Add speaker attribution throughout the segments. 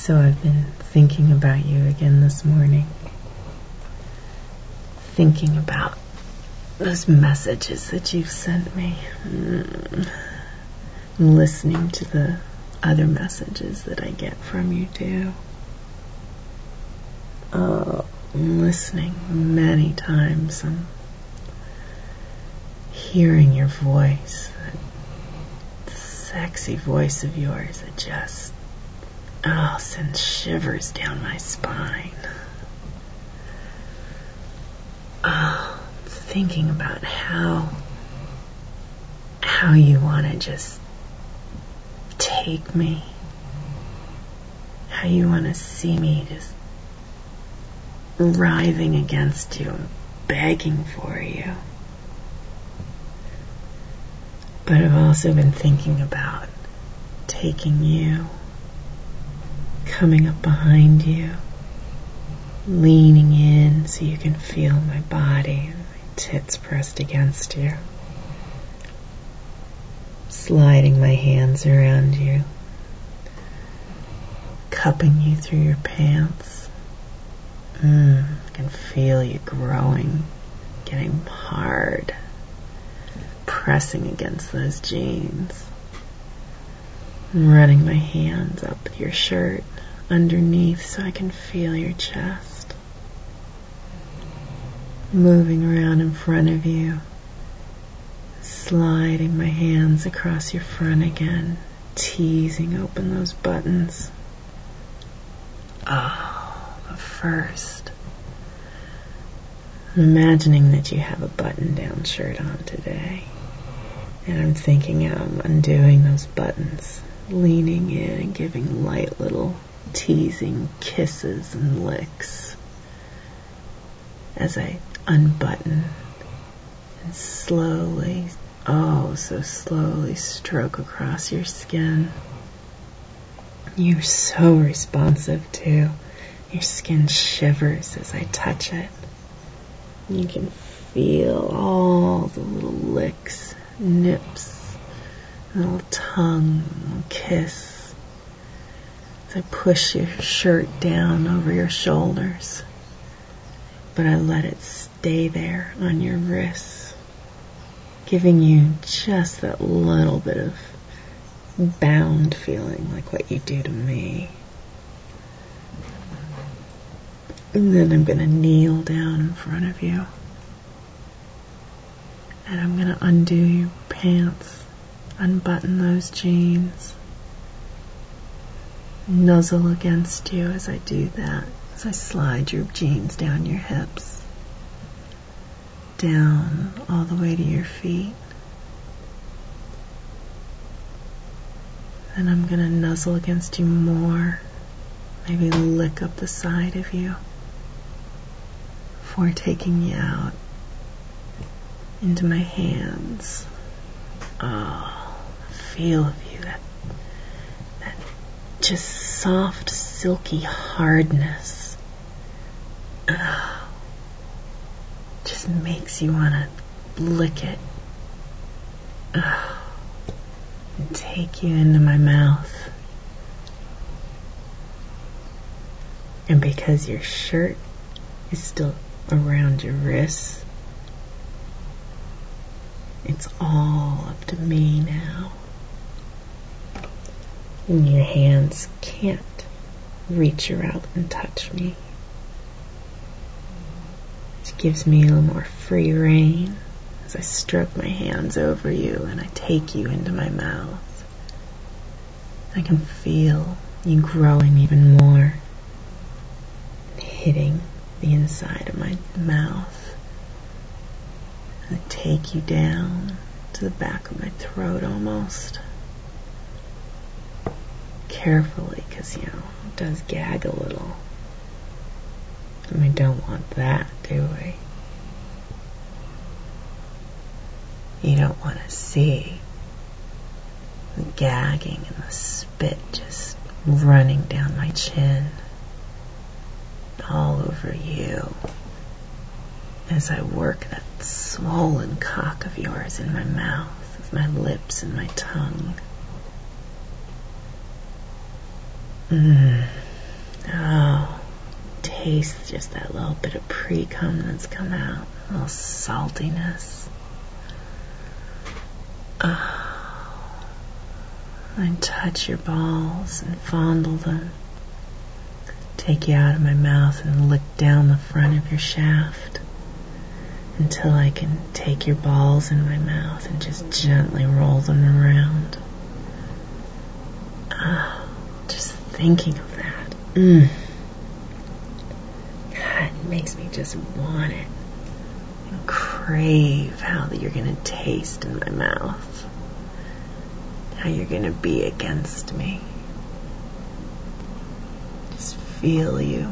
Speaker 1: So I've been thinking about you again this morning. Thinking about those messages that you've sent me. I'm listening to the other messages that I get from you too. I'm listening many times. I'm hearing your voice, that sexy voice of yours that just sends shivers down my spine. Thinking about how you want to just take me, how you want to see me just writhing against you and begging for you. But I've also been thinking about taking you, coming up behind you, leaning in so you can feel my body and my tits pressed against you, sliding my hands around you, cupping you through your pants. I can feel you growing, getting hard, pressing against those jeans. I'm running my hands up your shirt underneath so I can feel your chest. Moving around in front of you, sliding my hands across your front again, teasing open those buttons. But first, I'm imagining that you have a button-down shirt on today. And I'm thinking I'm undoing those buttons, leaning in and giving light little teasing kisses and licks as I unbutton and slowly, so slowly stroke across your skin. You're so responsive too. Your skin shivers as I touch it. You can feel all the little licks, nips, little tongue, little kiss as I push your shirt down over your shoulders. But I let it stay there on your wrists, giving you just that little bit of bound feeling like what you do to me. And then I'm going to kneel down in front of you. And I'm going to undo your pants, unbutton those jeans, nuzzle against you as I do that, as I slide your jeans down your hips, down all the way to your feet. And I'm going to nuzzle against you more, maybe lick up the side of you before taking you out into my hands. Feel of you, that just soft, silky hardness. Just makes you want to lick it. And take you into my mouth. And because your shirt is still around your wrists, it's all up to me now. And your hands can't reach out and touch me. It gives me a little more free rein as I stroke my hands over you and I take you into my mouth. I can feel you growing even more, hitting the inside of my mouth. I take you down to the back of my throat almost. Carefully, because, it does gag a little. And we don't want that, do we? You don't want to see the gagging and the spit just running down my chin, all over you, as I work that swollen cock of yours in my mouth, with my lips and my tongue. taste just that little bit of pre-cum that's come out, a little saltiness. And touch your balls and fondle them. Take you out of my mouth and lick down the front of your shaft until I can take your balls in my mouth and just gently roll them around. Just thinking of that. God, it makes me just want it and crave how that you're going to taste in my mouth. How you're going to be against me. Just feel you.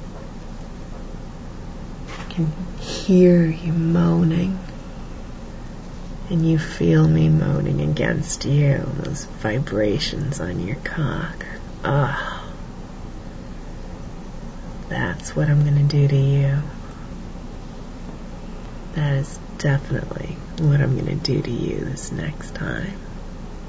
Speaker 1: I can hear you moaning. And you feel me moaning against you. Those vibrations on your cock. That's what I'm going to do to you. That is definitely what I'm going to do to you this next time.